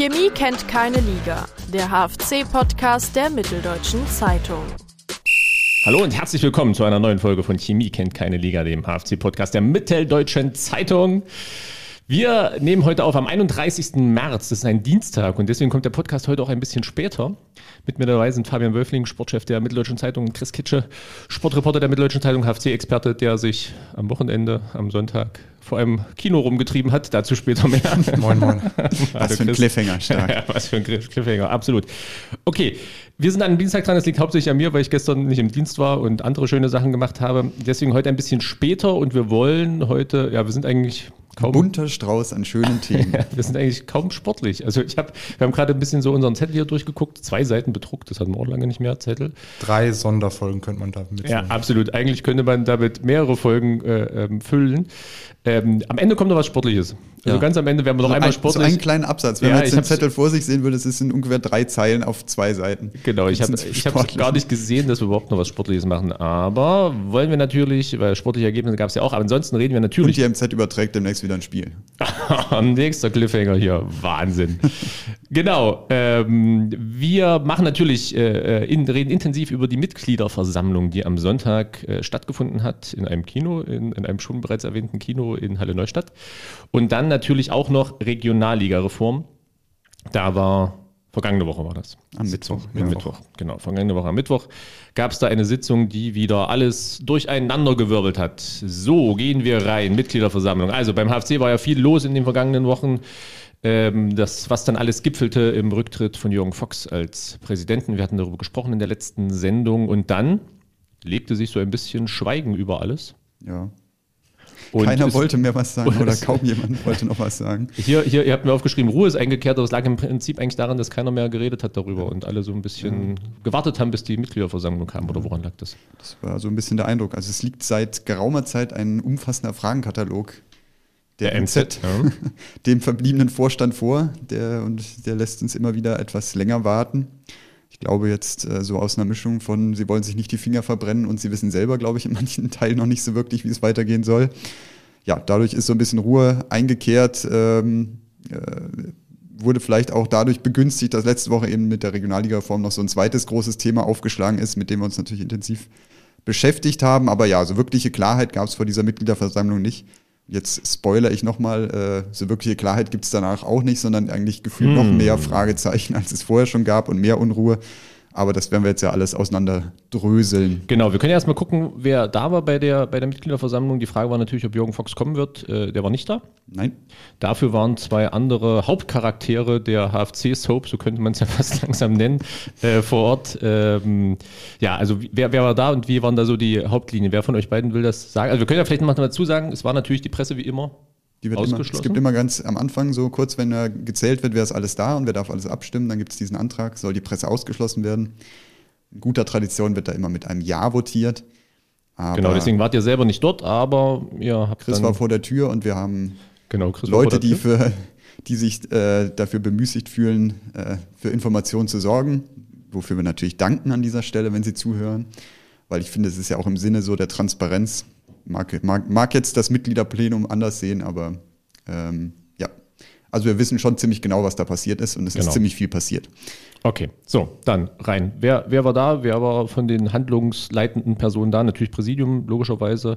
Chemie kennt keine Liga. Der HFC-Podcast der Mitteldeutschen Zeitung. Hallo und herzlich willkommen zu einer neuen Folge von Chemie kennt keine Liga, dem HFC-Podcast der Mitteldeutschen Zeitung. Wir nehmen heute auf am 31. März, das ist ein Dienstag und deswegen kommt der Podcast heute auch ein bisschen später. Mit mir dabei sind Fabian Wölfling, Sportchef der Mitteldeutschen Zeitung, und Chris Kitsche, Sportreporter der Mitteldeutschen Zeitung, HFC-Experte, der sich am Wochenende, am Sonntag vor einem Kino rumgetrieben hat. Dazu später mehr. Moin, moin. Was für ein Cliffhanger, stark. Ja, was für ein Cliffhanger, absolut. Okay, wir sind an einem Dienstag dran, das liegt hauptsächlich an mir, weil ich gestern nicht im Dienst war und andere schöne Sachen gemacht habe. Deswegen heute ein bisschen später und wir wollen heute, ja, wir sind eigentlich kaum... Bunter Strauß an schönen Themen. Ja, wir sind eigentlich kaum sportlich. Also wir haben gerade ein bisschen so unseren Zettel hier durchgeguckt, 2 Seiten bedruckt, das hatten wir auch lange nicht mehr, Zettel. 3 Sonderfolgen könnte man da mitnehmen. Ja, absolut. Eigentlich könnte man damit mehrere Folgen füllen. Am Ende kommt noch was Sportliches. Also ganz am Ende werden wir noch einmal sportlich. So einen kleinen Absatz. Wenn man jetzt den Zettel vor sich sehen würde, es sind ungefähr 3 Zeilen auf 2 Seiten. Genau, ich habe gar nicht gesehen, dass wir überhaupt noch was Sportliches machen. Aber wollen wir natürlich, weil sportliche Ergebnisse gab es ja auch, aber ansonsten reden wir natürlich... Und die MZ überträgt demnächst wieder ein Spiel. Nächster Cliffhanger hier. Wahnsinn. Genau. Wir machen natürlich, reden intensiv über die Mitgliederversammlung, die am Sonntag stattgefunden hat in einem Kino, in einem schon bereits erwähnten Kino in Halle Neustadt. Und dann natürlich auch noch Regionalliga-Reform. Vergangene Woche war das. Am Mittwoch. Genau, vergangene Woche am Mittwoch gab es da eine Sitzung, die wieder alles durcheinandergewirbelt hat. So, gehen wir rein, Mitgliederversammlung. Also beim HFC war ja viel los in den vergangenen Wochen. Was dann alles gipfelte im Rücktritt von Jürgen Fox als Präsidenten. Wir hatten darüber gesprochen in der letzten Sendung. Und dann legte sich so ein bisschen Schweigen über alles. Ja. Und keiner wollte mehr was sagen oder kaum jemand wollte noch was sagen. Ihr habt mir aufgeschrieben, Ruhe ist eingekehrt, aber es lag im Prinzip eigentlich daran, dass keiner mehr geredet hat darüber und alle so ein bisschen gewartet haben, bis die Mitgliederversammlung kam. Oder woran lag das? Das war so ein bisschen der Eindruck. Also es liegt seit geraumer Zeit ein umfassender Fragenkatalog der MZ dem verbliebenen Vorstand vor, der lässt uns immer wieder etwas länger warten. Ich glaube jetzt so aus einer Mischung von, sie wollen sich nicht die Finger verbrennen und sie wissen selber, glaube ich, in manchen Teilen noch nicht so wirklich, wie es weitergehen soll. Ja, dadurch ist so ein bisschen Ruhe eingekehrt, wurde vielleicht auch dadurch begünstigt, dass letzte Woche eben mit der Regionalliga-Reform noch so ein zweites großes Thema aufgeschlagen ist, mit dem wir uns natürlich intensiv beschäftigt haben. Aber ja, so wirkliche Klarheit gab es vor dieser Mitgliederversammlung nicht. Jetzt spoilere ich nochmal, so wirkliche Klarheit gibt es danach auch nicht, sondern eigentlich gefühlt noch mehr Fragezeichen, als es vorher schon gab und mehr Unruhe. Aber das werden wir jetzt ja alles auseinanderdröseln. Genau, wir können ja erstmal gucken, wer da war bei der Mitgliederversammlung. Die Frage war natürlich, ob Jürgen Fox kommen wird. Der war nicht da. Nein. Dafür waren 2 andere Hauptcharaktere der HFC-Soap, so könnte man es ja fast langsam nennen, vor Ort. Also wer war da und wie waren da so die Hauptlinien? Wer von euch beiden will das sagen? Also wir können ja vielleicht noch mal dazu sagen, es war natürlich die Presse wie immer. Es gibt immer ganz am Anfang so kurz, wenn gezählt wird, wer ist alles da und wer darf alles abstimmen, dann gibt es diesen Antrag, soll die Presse ausgeschlossen werden. In guter Tradition wird da immer mit einem Ja votiert. Aber genau, deswegen wart ihr selber nicht dort, aber ihr habt Chris war vor der Tür und wir haben Leute, die sich dafür bemüßigt fühlen, für Informationen zu sorgen, wofür wir natürlich danken an dieser Stelle, wenn sie zuhören, weil ich finde, es ist ja auch im Sinne so der Transparenz. Mag jetzt das Mitgliederplenum anders sehen, aber also wir wissen schon ziemlich genau, was da passiert ist und es ist ziemlich viel passiert. Okay, so, dann rein. Wer war da? Wer war von den handlungsleitenden Personen da? Natürlich Präsidium, logischerweise.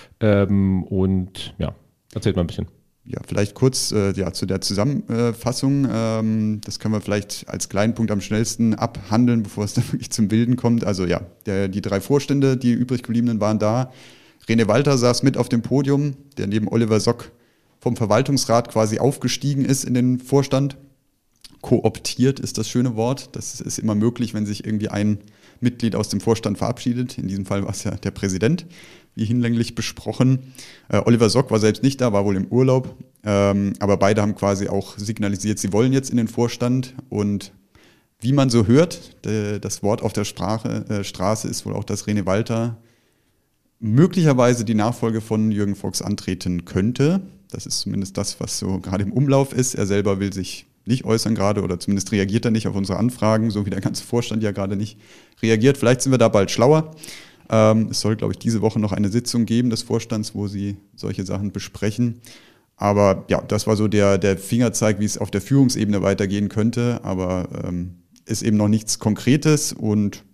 Und ja, erzählt mal ein bisschen. Ja, vielleicht kurz zu der Zusammenfassung. Das können wir vielleicht als kleinen Punkt am schnellsten abhandeln, bevor es dann wirklich zum Wilden kommt. Also ja, die 3 Vorstände, die übrig gebliebenen, waren da. René Walter saß mit auf dem Podium, der neben Oliver Sock vom Verwaltungsrat quasi aufgestiegen ist in den Vorstand. Kooptiert ist das schöne Wort. Das ist immer möglich, wenn sich irgendwie ein Mitglied aus dem Vorstand verabschiedet. In diesem Fall war es ja der Präsident, wie hinlänglich besprochen. Oliver Sock war selbst nicht da, war wohl im Urlaub. Aber beide haben quasi auch signalisiert, sie wollen jetzt in den Vorstand. Und wie man so hört, das Wort auf der Straße ist wohl auch, dass René Walter möglicherweise die Nachfolge von Jürgen Fox antreten könnte. Das ist zumindest das, was so gerade im Umlauf ist. Er selber will sich nicht äußern gerade oder zumindest reagiert er nicht auf unsere Anfragen, so wie der ganze Vorstand ja gerade nicht reagiert. Vielleicht sind wir da bald schlauer. Es soll, glaube ich, diese Woche noch eine Sitzung geben des Vorstands, wo sie solche Sachen besprechen. Aber ja, das war so der Fingerzeig, wie es auf der Führungsebene weitergehen könnte, aber ist eben noch nichts Konkretes und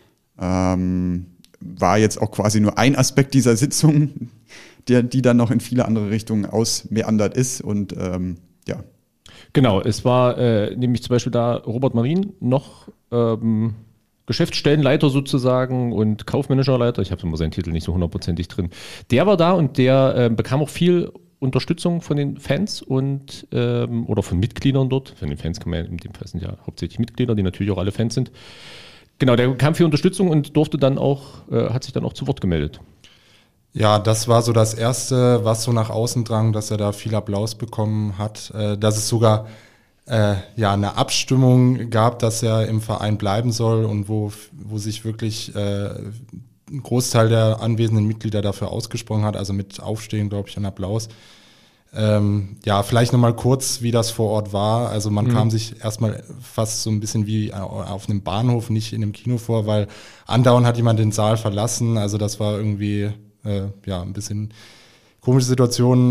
war jetzt auch quasi nur ein Aspekt dieser Sitzung, die dann noch in viele andere Richtungen ausmeandert ist und ja. Genau, es war nämlich zum Beispiel da Robert Marin noch Geschäftsstellenleiter sozusagen und kaufmännischer Leiter. Ich habe immer seinen Titel nicht so hundertprozentig drin. Der war da und der bekam auch viel Unterstützung von den Fans und oder von Mitgliedern dort. Von den Fans kann man ja in dem Fall sind ja hauptsächlich Mitglieder, die natürlich auch alle Fans sind. Genau, der bekam viel Unterstützung und durfte dann auch, hat sich dann auch zu Wort gemeldet. Ja, das war so das Erste, was so nach außen drang, dass er da viel Applaus bekommen hat. Dass es sogar eine Abstimmung gab, dass er im Verein bleiben soll und wo sich wirklich ein Großteil der anwesenden Mitglieder dafür ausgesprochen hat, also mit Aufstehen, glaube ich, und Applaus. Vielleicht nochmal kurz, wie das vor Ort war. Also man kam sich erstmal fast so ein bisschen wie auf einem Bahnhof, nicht in einem Kino vor, weil andauernd hat jemand den Saal verlassen. Also das war irgendwie ein bisschen komische Situation.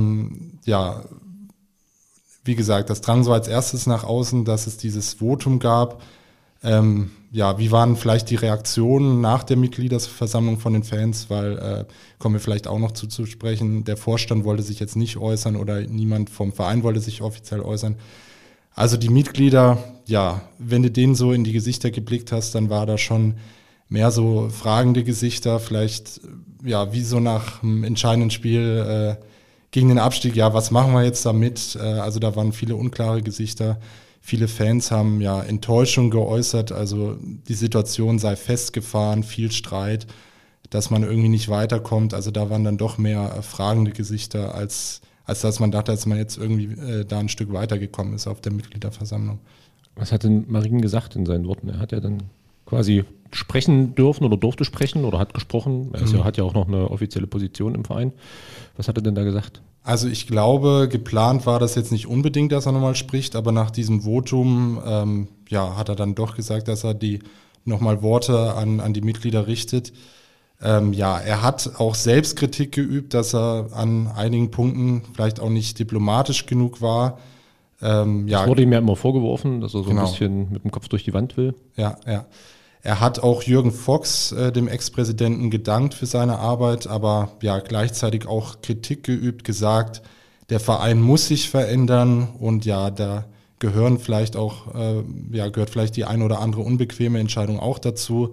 Wie gesagt, das drang so als erstes nach außen, dass es dieses Votum gab. Wie waren vielleicht die Reaktionen nach der Mitgliederversammlung von den Fans, weil kommen wir vielleicht auch noch zu sprechen, der Vorstand wollte sich jetzt nicht äußern oder niemand vom Verein wollte sich offiziell äußern. Also die Mitglieder, wenn du denen so in die Gesichter geblickt hast, dann war da schon mehr so fragende Gesichter, vielleicht wie so nach einem entscheidenden Spiel gegen den Abstieg, was machen wir jetzt damit? Also da waren viele unklare Gesichter. Viele Fans haben Enttäuschung geäußert, also die Situation sei festgefahren, viel Streit, dass man irgendwie nicht weiterkommt. Also da waren dann doch mehr fragende Gesichter, als dass man dachte, dass man jetzt irgendwie da ein Stück weitergekommen ist auf der Mitgliederversammlung. Was hat denn Marin gesagt in seinen Worten? Er hat ja dann quasi sprechen dürfen oder durfte sprechen oder hat gesprochen. Er hat ja auch noch eine offizielle Position im Verein. Was hat er denn da gesagt? Also ich glaube, geplant war das jetzt nicht unbedingt, dass er nochmal spricht, aber nach diesem Votum hat er dann doch gesagt, dass er die nochmal Worte an die Mitglieder richtet. Er hat auch Selbstkritik geübt, dass er an einigen Punkten vielleicht auch nicht diplomatisch genug war. Das wurde ihm ja immer vorgeworfen, dass er so ein bisschen mit dem Kopf durch die Wand will. Ja. Er hat auch Jürgen Fox, dem Ex-Präsidenten, gedankt für seine Arbeit, aber gleichzeitig auch Kritik geübt, gesagt, der Verein muss sich verändern und da gehören vielleicht auch, gehört vielleicht die eine oder andere unbequeme Entscheidung auch dazu.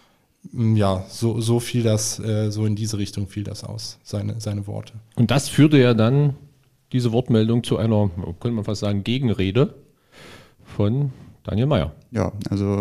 So fiel das, so in diese Richtung fiel das aus, seine Worte. Und das führte ja dann, diese Wortmeldung, zu einer, könnte man fast sagen, Gegenrede von Daniel Meier. Ja, also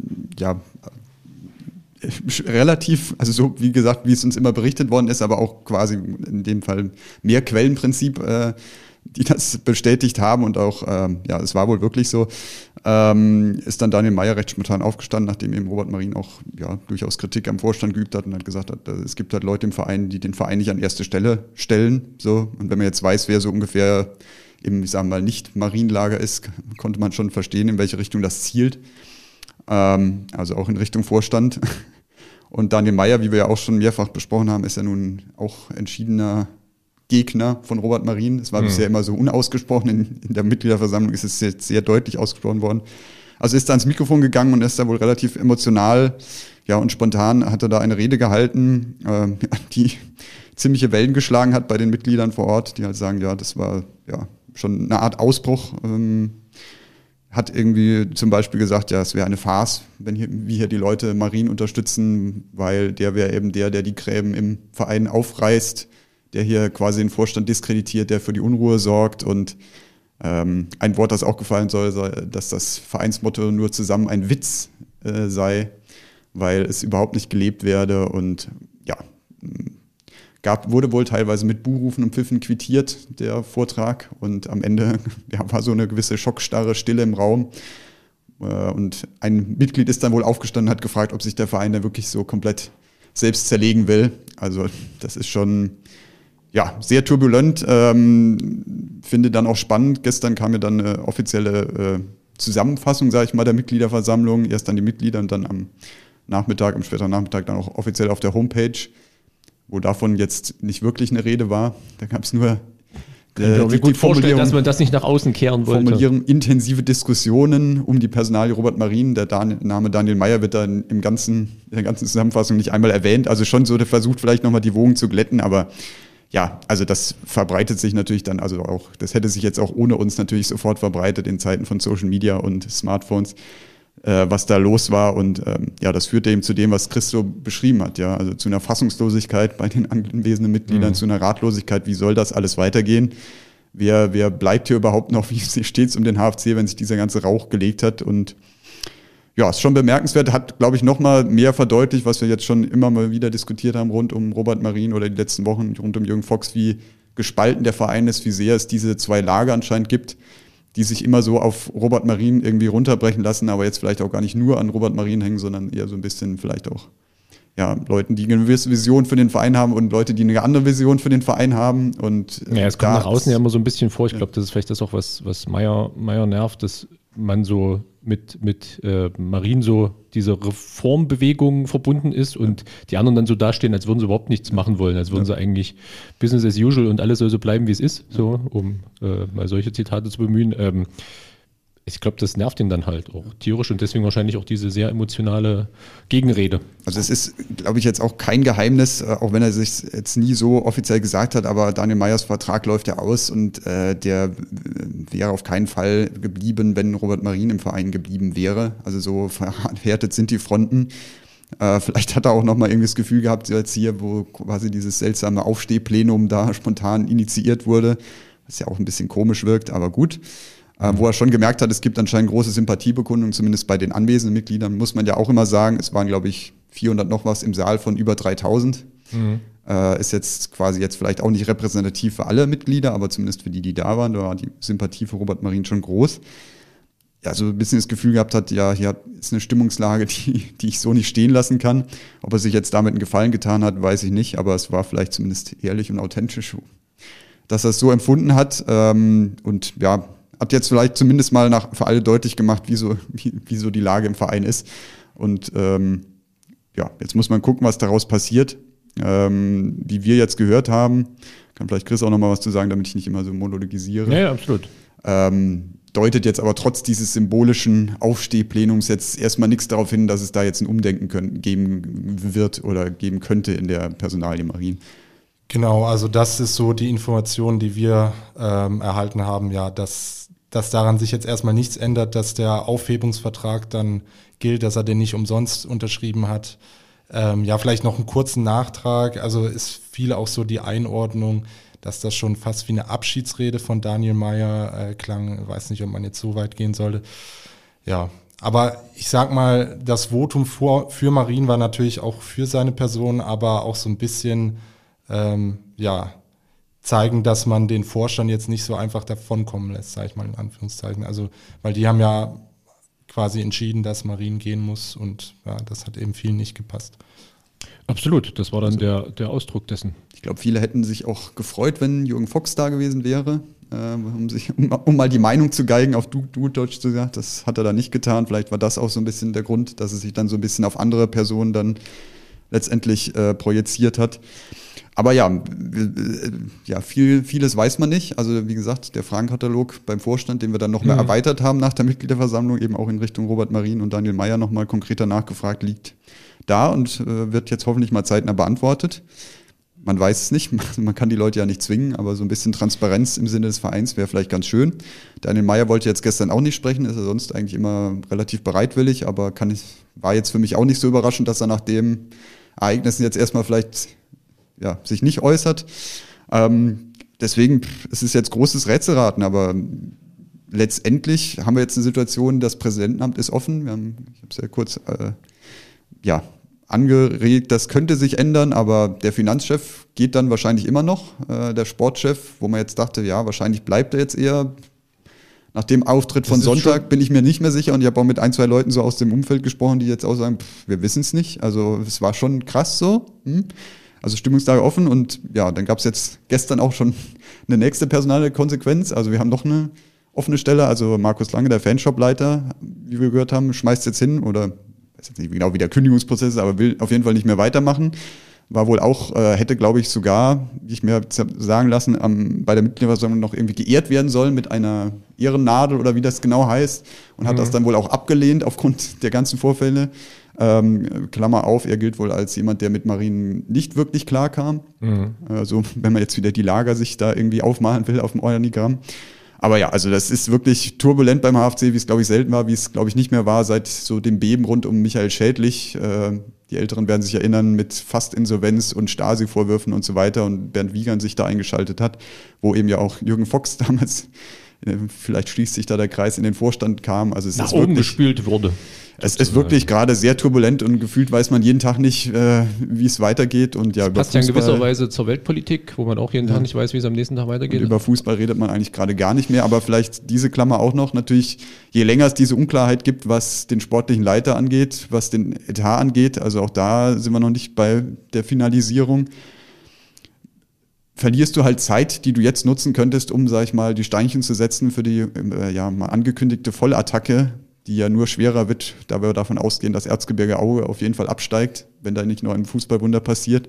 relativ, also so wie gesagt, wie es uns immer berichtet worden ist, aber auch quasi in dem Fall mehr Quellenprinzip, die das bestätigt haben und auch, es war wohl wirklich so, ist dann Daniel Meier recht spontan aufgestanden, nachdem eben Robert Marin auch durchaus Kritik am Vorstand geübt hat und hat gesagt hat, es gibt halt Leute im Verein, die den Verein nicht an erste Stelle stellen, so, und wenn man jetzt weiß, wer so ungefähr im, ich sage mal, nicht Marienlager ist, konnte man schon verstehen, in welche Richtung das zielt. Also auch in Richtung Vorstand. Und Daniel Meier, wie wir ja auch schon mehrfach besprochen haben, ist ja nun auch entschiedener Gegner von Robert Marin. Es war bisher immer so unausgesprochen. In der Mitgliederversammlung ist es jetzt sehr deutlich ausgesprochen worden. Also ist da ans Mikrofon gegangen und ist da wohl relativ emotional, und spontan hat er da eine Rede gehalten, die ziemliche Wellen geschlagen hat bei den Mitgliedern vor Ort, die halt sagen, das war schon eine Art Ausbruch. Hat irgendwie zum Beispiel gesagt, es wäre eine Farce, wenn hier die Leute Marin unterstützen, weil der wäre eben der die Gräben im Verein aufreißt, der hier quasi den Vorstand diskreditiert, der für die Unruhe sorgt. Und ein Wort, das auch gefallen soll, dass das Vereinsmotto nur zusammen ein Witz sei, weil es überhaupt nicht gelebt werde. Und wurde wohl teilweise mit Buhrufen und Pfiffen quittiert, der Vortrag. Und am Ende war so eine gewisse schockstarre Stille im Raum. Und ein Mitglied ist dann wohl aufgestanden und hat gefragt, ob sich der Verein da wirklich so komplett selbst zerlegen will. Also das ist schon sehr turbulent. Finde dann auch spannend. Gestern kam ja dann eine offizielle Zusammenfassung, sage ich mal, der Mitgliederversammlung. Erst dann die Mitglieder und dann am späteren Nachmittag dann auch offiziell auf der Homepage, wo davon jetzt nicht wirklich eine Rede war. Da gab es nur Ich kann mir gut vorstellen, dass man das nicht nach außen kehren wollte. Formulieren intensive Diskussionen um die Personalie Robert Marin. Der Name Daniel Meier wird da in der ganzen Zusammenfassung nicht einmal erwähnt. Also schon so, der versucht vielleicht nochmal die Wogen zu glätten, aber ja, also das verbreitet sich natürlich dann, also auch, das hätte sich jetzt auch ohne uns natürlich sofort verbreitet in Zeiten von Social Media und Smartphones, was da los war. Und ja, das führte eben zu dem, was Christo beschrieben hat, ja, also zu einer Fassungslosigkeit bei den anwesenden Mitgliedern, zu einer Ratlosigkeit, wie soll das alles weitergehen? Wer bleibt hier überhaupt noch, wie steht es um den HFC, wenn sich dieser ganze Rauch gelegt hat? Und ja, ist schon bemerkenswert, hat, glaube ich, noch mal mehr verdeutlicht, was wir jetzt schon immer mal wieder diskutiert haben rund um Robert Marin oder die letzten Wochen rund um Jürgen Fox, wie gespalten der Verein ist, wie sehr es diese zwei Lager anscheinend gibt, die sich immer so auf Robert Marin irgendwie runterbrechen lassen, aber jetzt vielleicht auch gar nicht nur an Robert Marin hängen, sondern eher so ein bisschen vielleicht auch ja, Leuten, die eine gewisse Vision für den Verein haben und Leute, die eine andere Vision für den Verein haben. Und ja, es kommt nach außen ja immer so ein bisschen vor. Ich glaube, das ist vielleicht das auch, was Meier nervt, dass man so mit Marin so diese Reformbewegung verbunden ist und die anderen dann so dastehen, als würden sie überhaupt nichts machen wollen, als würden sie eigentlich Business as usual und alles soll so bleiben, wie es ist, so, um mal solche Zitate zu bemühen. Ich glaube, das nervt ihn dann halt auch tierisch und deswegen wahrscheinlich auch diese sehr emotionale Gegenrede. Also es ist, glaube ich, jetzt auch kein Geheimnis, auch wenn er sich jetzt nie so offiziell gesagt hat, aber Daniel Meyers Vertrag läuft ja aus und der wäre auf keinen Fall geblieben, wenn Robert Marin im Verein geblieben wäre. Also so verhärtet sind die Fronten. Vielleicht hat er auch nochmal irgendwie das Gefühl gehabt, jetzt hier, wo quasi dieses seltsame Aufstehplenum da spontan initiiert wurde, was ja auch ein bisschen komisch wirkt, aber gut. Wo er schon gemerkt hat, es gibt anscheinend große Sympathiebekundungen, zumindest bei den anwesenden Mitgliedern, muss man ja auch immer sagen. Es waren, glaube ich, 400 noch was im Saal von über 3000. Ist jetzt quasi jetzt vielleicht auch nicht repräsentativ für alle Mitglieder, aber zumindest für die da waren. Da war die Sympathie für Robert Marin schon groß. Ja, so ein bisschen das Gefühl gehabt hat, ja, hier ist eine Stimmungslage, die ich so nicht stehen lassen kann. Ob er sich jetzt damit einen Gefallen getan hat, weiß ich nicht, aber es war vielleicht zumindest ehrlich und authentisch, dass er es so empfunden hat. Und ja, hat jetzt vielleicht zumindest mal für alle deutlich gemacht, wie so die Lage im Verein ist. Und ja, jetzt muss man gucken, was daraus passiert. Wie wir jetzt gehört haben, kann vielleicht Chris auch noch mal was zu sagen, damit ich nicht immer so monologisiere. Ja, absolut. Deutet jetzt aber trotz dieses symbolischen Aufstehplenums jetzt erstmal nichts darauf hin, dass es da jetzt ein Umdenken geben wird oder geben könnte in der Personalie Marin. Genau, also das ist so die Information, die wir erhalten haben, ja, dass daran sich jetzt erstmal nichts ändert, dass der Aufhebungsvertrag dann gilt, dass er den nicht umsonst unterschrieben hat. Ja, vielleicht noch einen kurzen Nachtrag, also ist viel auch so die Einordnung, dass das schon fast wie eine Abschiedsrede von Daniel Meier klang. Ich weiß nicht, ob man jetzt so weit gehen sollte. Ja, aber ich sag mal, das Votum für Marin war natürlich auch für seine Person, aber auch so ein bisschen, ja, zeigen, dass man den Vorstand jetzt nicht so einfach davonkommen lässt, sage ich mal in Anführungszeichen. Also, weil die haben ja quasi entschieden, dass Marin gehen muss und ja, das hat eben vielen nicht gepasst. Absolut, das war dann der Ausdruck dessen. Ich glaube, viele hätten sich auch gefreut, wenn Jürgen Fox da gewesen wäre, um mal die Meinung zu geigen, auf Deutsch zu sagen. Das hat er da nicht getan. Vielleicht war das auch so ein bisschen der Grund, dass es sich dann so ein bisschen auf andere Personen dann letztendlich projiziert hat. Aber ja, vieles weiß man nicht. Also wie gesagt, der Fragenkatalog beim Vorstand, den wir dann noch mehr erweitert haben nach der Mitgliederversammlung, eben auch in Richtung Robert Marin und Daniel Meier nochmal konkreter nachgefragt, liegt da und wird jetzt hoffentlich mal zeitnah beantwortet. Man weiß es nicht, man kann die Leute ja nicht zwingen, aber so ein bisschen Transparenz im Sinne des Vereins wäre vielleicht ganz schön. Daniel Meier wollte jetzt gestern auch nicht sprechen, ist er sonst eigentlich immer relativ bereitwillig, aber war jetzt für mich auch nicht so überraschend, dass er nach den Ereignissen jetzt erstmal vielleicht sich nicht äußert. Deswegen, es ist jetzt großes Rätselraten, aber letztendlich haben wir jetzt eine Situation, das Präsidentenamt ist offen. Ich habe es ja kurz angeregt, das könnte sich ändern, aber der Finanzchef geht dann wahrscheinlich immer noch. Der Sportchef, wo man jetzt dachte, ja, wahrscheinlich bleibt er jetzt eher. Nach dem Auftritt von Sonntag bin ich mir nicht mehr sicher und ich habe auch mit 1, 2 Leuten so aus dem Umfeld gesprochen, die jetzt auch sagen, wir wissen es nicht. Also es war schon krass so. Also Stimmungslage offen und ja, dann gab es jetzt gestern auch schon eine nächste personale Konsequenz. Also wir haben noch eine offene Stelle, also Markus Lange, der Fanshop-Leiter, wie wir gehört haben, schmeißt jetzt hin oder, ich weiß jetzt nicht genau, wie der Kündigungsprozess ist, aber will auf jeden Fall nicht mehr weitermachen. war wohl auch, hätte, glaube ich, sogar, wie ich mir sagen lassen, bei der Mitgliederversammlung noch irgendwie geehrt werden sollen mit einer Ehrennadel oder wie das genau heißt und hat das dann wohl auch abgelehnt aufgrund der ganzen Vorfälle. Klammer auf, er gilt wohl als jemand, der mit Marien nicht wirklich klar kam. Also wenn man jetzt wieder die Lager sich da irgendwie aufmalen will auf dem Organigramm. Aber ja, also das ist wirklich turbulent beim HFC, wie es, glaube ich, selten war, wie es, glaube ich, nicht mehr war seit so dem Beben rund um Michael Schädlich. Die Älteren werden sich erinnern, mit fast Insolvenz und Stasi-Vorwürfen und so weiter und Bernd Wiegand sich da eingeschaltet hat, wo eben ja auch Jürgen Fox damals, vielleicht schließt sich da der Kreis, in den Vorstand kam. Also es nach ist oben wirklich, gespült wurde. Es ist wirklich gerade sehr turbulent und gefühlt weiß man jeden Tag nicht, wie es weitergeht. Und ja, das passt ja in gewisser Weise zur Weltpolitik, wo man auch jeden Tag nicht weiß, wie es am nächsten Tag weitergeht. Und über Fußball redet man eigentlich gerade gar nicht mehr, aber vielleicht diese Klammer auch noch. Natürlich, je länger es diese Unklarheit gibt, was den sportlichen Leiter angeht, was den Etat angeht, also auch da sind wir noch nicht bei der Finalisierung, verlierst du halt Zeit, die du jetzt nutzen könntest, um, sag ich mal, die Steinchen zu setzen für die mal angekündigte Vollattacke, die ja nur schwerer wird, da wir davon ausgehen, dass Erzgebirge Aue auf jeden Fall absteigt, wenn da nicht noch ein Fußballwunder passiert.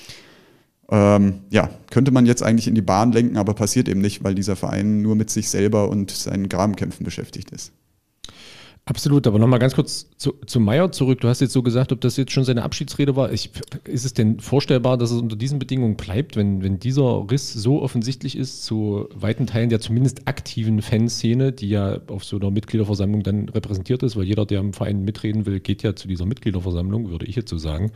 Könnte man jetzt eigentlich in die Bahn lenken, aber passiert eben nicht, weil dieser Verein nur mit sich selber und seinen Grabenkämpfen beschäftigt ist. Absolut, aber nochmal ganz kurz zu Meyer zurück. Du hast jetzt so gesagt, ob das jetzt schon seine Abschiedsrede war. Ist es denn vorstellbar, dass es unter diesen Bedingungen bleibt, wenn dieser Riss so offensichtlich ist zu weiten Teilen der zumindest aktiven Fanszene, die ja auf so einer Mitgliederversammlung dann repräsentiert ist, weil jeder, der im Verein mitreden will, geht ja zu dieser Mitgliederversammlung, würde ich jetzt so sagen.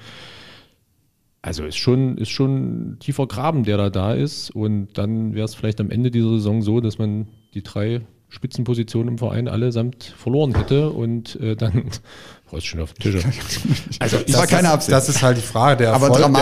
Also ist schon ein tiefer Graben, der da ist, und dann wäre es vielleicht am Ende dieser Saison so, dass man die 3 Spitzenpositionen im Verein allesamt verloren hätte und dann ist schon auf dem Tisch. Also das war keine Absicht. Das ist halt die Frage. Der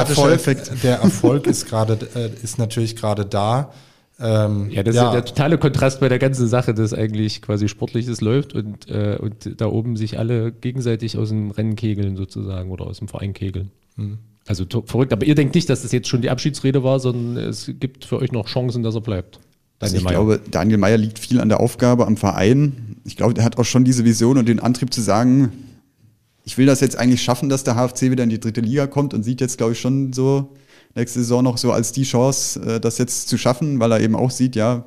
Erfolg ist natürlich gerade da. Das ist ja der totale Kontrast bei der ganzen Sache, dass eigentlich quasi Sportliches läuft und da oben sich alle gegenseitig aus dem Rennen kegeln sozusagen oder aus dem Verein kegeln. Also verrückt. Aber ihr denkt nicht, dass das jetzt schon die Abschiedsrede war, sondern es gibt für euch noch Chancen, dass er bleibt. Ich glaube, Daniel Meyer liegt viel an der Aufgabe am Verein. Ich glaube, der hat auch schon diese Vision und den Antrieb zu sagen, ich will das jetzt eigentlich schaffen, dass der HFC wieder in die 3. Liga kommt, und sieht jetzt, glaube ich, schon so nächste Saison noch so als die Chance, das jetzt zu schaffen, weil er eben auch sieht, ja,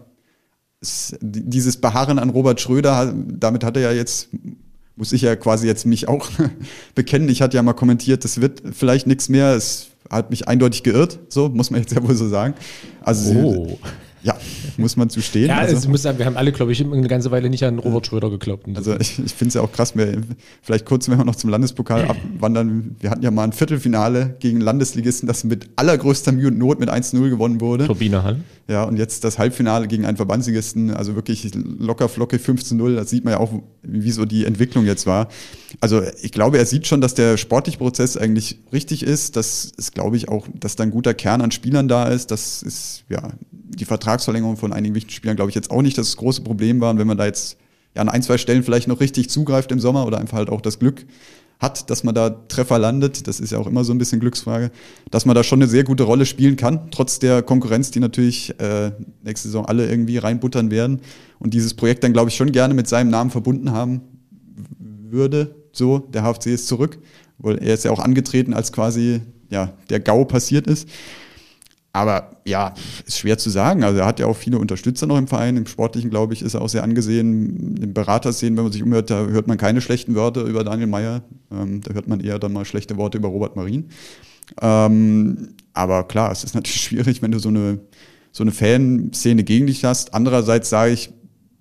dieses Beharren an Robert Schröder, damit hat er ja jetzt, muss ich ja quasi jetzt mich auch bekennen. Ich hatte ja mal kommentiert, das wird vielleicht nichts mehr. Es hat mich eindeutig geirrt, so muss man jetzt ja wohl so sagen. Also ja, muss man zu stehen. Ja, also, wir haben alle, glaube ich, eine ganze Weile nicht an Robert Schröder geglaubt. Also ich finde es ja auch krass, vielleicht kurz, wenn wir noch zum Landespokal abwandern, wir hatten ja mal ein Viertelfinale gegen Landesligisten, das mit allergrößter Mühe und Not mit 1-0 gewonnen wurde. Turbine Hall. Ja, und jetzt das Halbfinale gegen einen Verbandsligisten, also wirklich locker flockig 15-0, das sieht man ja auch, wie so die Entwicklung jetzt war. Also ich glaube, er sieht schon, dass der sportliche Prozess eigentlich richtig ist, das ist, glaube ich, auch, dass da ein guter Kern an Spielern da ist, das ist, ja, die Vertragsverlängerung von einigen wichtigen Spielern, glaube ich, jetzt auch nicht das große Problem war. Und wenn man da jetzt an 1-2 Stellen vielleicht noch richtig zugreift im Sommer oder einfach halt auch das Glück hat, dass man da Treffer landet, das ist ja auch immer so ein bisschen Glücksfrage, dass man da schon eine sehr gute Rolle spielen kann, trotz der Konkurrenz, die natürlich nächste Saison alle irgendwie reinbuttern werden und dieses Projekt dann, glaube ich, schon gerne mit seinem Namen verbunden haben würde. So, der HFC ist zurück, weil er ist ja auch angetreten, als quasi der GAU passiert ist. Aber ja, ist schwer zu sagen. Also er hat ja auch viele Unterstützer noch im Verein. Im Sportlichen, glaube ich, ist er auch sehr angesehen. Im Beraterszenen, wenn man sich umhört, da hört man keine schlechten Wörter über Daniel Meyer. Da hört man eher dann mal schlechte Worte über Robert Marien. Aber klar, es ist natürlich schwierig, wenn du so eine Fanszene gegen dich hast. Andererseits sage ich,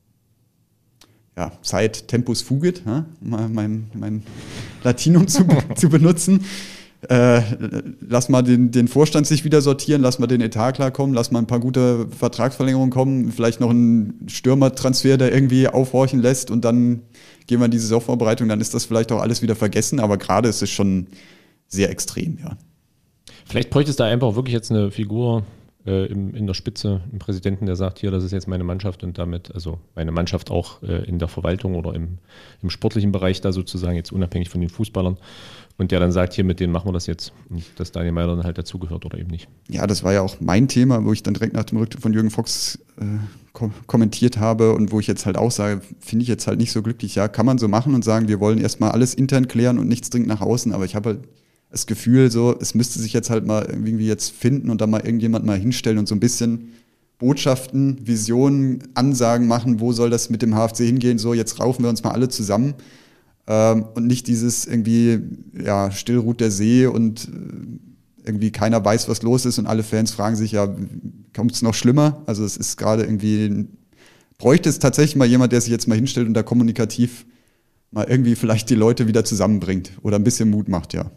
Zeit, Tempus fugit, mein Latinum zu benutzen. Lass mal den Vorstand sich wieder sortieren, lass mal den Etat klarkommen, lass mal ein paar gute Vertragsverlängerungen kommen, vielleicht noch einen Stürmertransfer, der irgendwie aufhorchen lässt, und dann gehen wir in die Saisonvorbereitung, dann ist das vielleicht auch alles wieder vergessen, aber gerade ist es schon sehr extrem, ja. Vielleicht bräuchte es da einfach wirklich jetzt eine Figur in der Spitze, einen Präsidenten, der sagt, hier, das ist jetzt meine Mannschaft, und damit, also meine Mannschaft auch in der Verwaltung oder im sportlichen Bereich da sozusagen, jetzt unabhängig von den Fußballern, und der dann sagt, hier, mit denen machen wir das jetzt, und dass Daniel Meyer dann halt dazugehört oder eben nicht. Ja, das war ja auch mein Thema, wo ich dann direkt nach dem Rücktritt von Jürgen Fox kommentiert habe und wo ich jetzt halt auch sage, finde ich jetzt halt nicht so glücklich. Ja, kann man so machen und sagen, wir wollen erstmal alles intern klären und nichts dringend nach außen, aber ich habe halt das Gefühl, so, es müsste sich jetzt halt mal irgendwie jetzt finden und dann mal irgendjemand mal hinstellen und so ein bisschen Botschaften, Visionen, Ansagen machen, wo soll das mit dem HFC hingehen, so, jetzt raufen wir uns mal alle zusammen und nicht dieses irgendwie, ja, still ruht der See und irgendwie keiner weiß, was los ist und alle Fans fragen sich, ja, kommt es noch schlimmer? Also es ist gerade irgendwie, bräuchte es tatsächlich mal jemand, der sich jetzt mal hinstellt und da kommunikativ mal irgendwie vielleicht die Leute wieder zusammenbringt oder ein bisschen Mut macht, ja.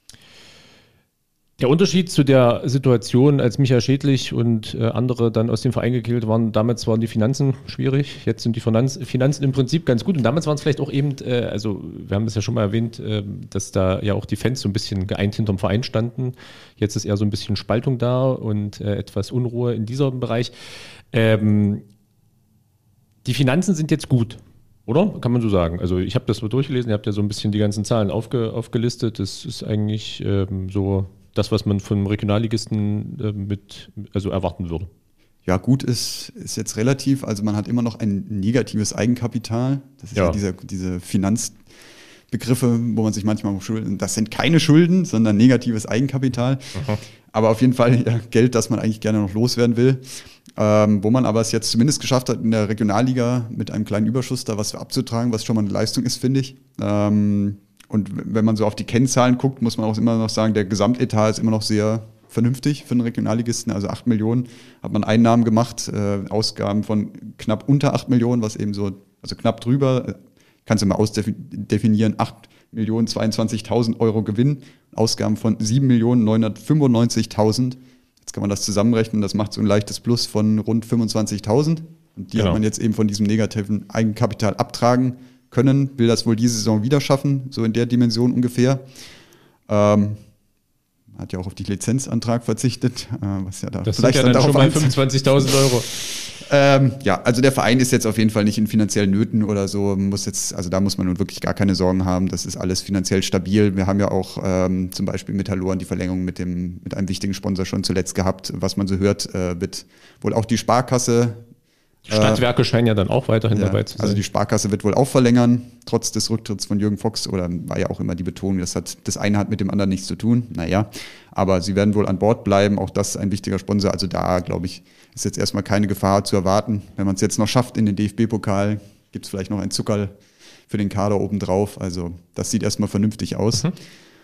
Der Unterschied zu der Situation, als Michael Schädlich und andere dann aus dem Verein gekillt waren, damals waren die Finanzen schwierig, jetzt sind die Finanzen im Prinzip ganz gut und damals waren es vielleicht auch eben, also wir haben das ja schon mal erwähnt, dass da ja auch die Fans so ein bisschen geeint hinterm Verein standen. Jetzt ist eher so ein bisschen Spaltung da und etwas Unruhe in diesem Bereich. Die Finanzen sind jetzt gut. Oder? Kann man so sagen. Also ich habe das mal durchgelesen, ihr habt ja so ein bisschen die ganzen Zahlen aufgelistet. Das ist eigentlich so das, was man vom Regionalligisten erwarten würde. Ja, gut ist jetzt relativ. Also man hat immer noch ein negatives Eigenkapital. Das ist ja diese Finanzbegriffe, wo man sich manchmal schulden. Das sind keine Schulden, sondern negatives Eigenkapital. Aha. Aber auf jeden Fall ja, Geld, das man eigentlich gerne noch loswerden will. Wo man aber es jetzt zumindest geschafft hat, in der Regionalliga mit einem kleinen Überschuss da was abzutragen, was schon mal eine Leistung ist, finde ich. Und wenn man so auf die Kennzahlen guckt, muss man auch immer noch sagen, der Gesamtetat ist immer noch sehr vernünftig für einen Regionalligisten. Also 8 Millionen hat man Einnahmen gemacht, Ausgaben von knapp unter 8 Millionen, was eben so, also knapp drüber, kannst du mal ausdefinieren, 8.022.000 Euro Gewinn, Ausgaben von 7.995.000. Jetzt kann man das zusammenrechnen, das macht so ein leichtes Plus von rund 25.000. Und die hat man jetzt eben von diesem negativen Eigenkapital abtragen können, will das wohl diese Saison wieder schaffen, so in der Dimension ungefähr. Hat ja auch auf die Lizenzantrag verzichtet, was ja da das vielleicht sind ja dann schon mal 25.000 Euro. Ja, also der Verein ist jetzt auf jeden Fall nicht in finanziellen Nöten oder so, also da muss man nun wirklich gar keine Sorgen haben, das ist alles finanziell stabil. Wir haben ja auch zum Beispiel mit Halloren die Verlängerung mit einem wichtigen Sponsor schon zuletzt gehabt. Was man so hört, wird wohl auch die Sparkasse Stadtwerke scheinen ja dann auch weiterhin dabei zu sein. Also die Sparkasse wird wohl auch verlängern, trotz des Rücktritts von Jürgen Fox, oder war ja auch immer die Betonung, das eine hat mit dem anderen nichts zu tun. Naja, aber sie werden wohl an Bord bleiben, auch das ist ein wichtiger Sponsor. Also da, glaube ich, ist jetzt erstmal keine Gefahr zu erwarten. Wenn man es jetzt noch schafft in den DFB-Pokal, gibt es vielleicht noch ein Zuckerl für den Kader obendrauf. Also das sieht erstmal vernünftig aus. Mhm.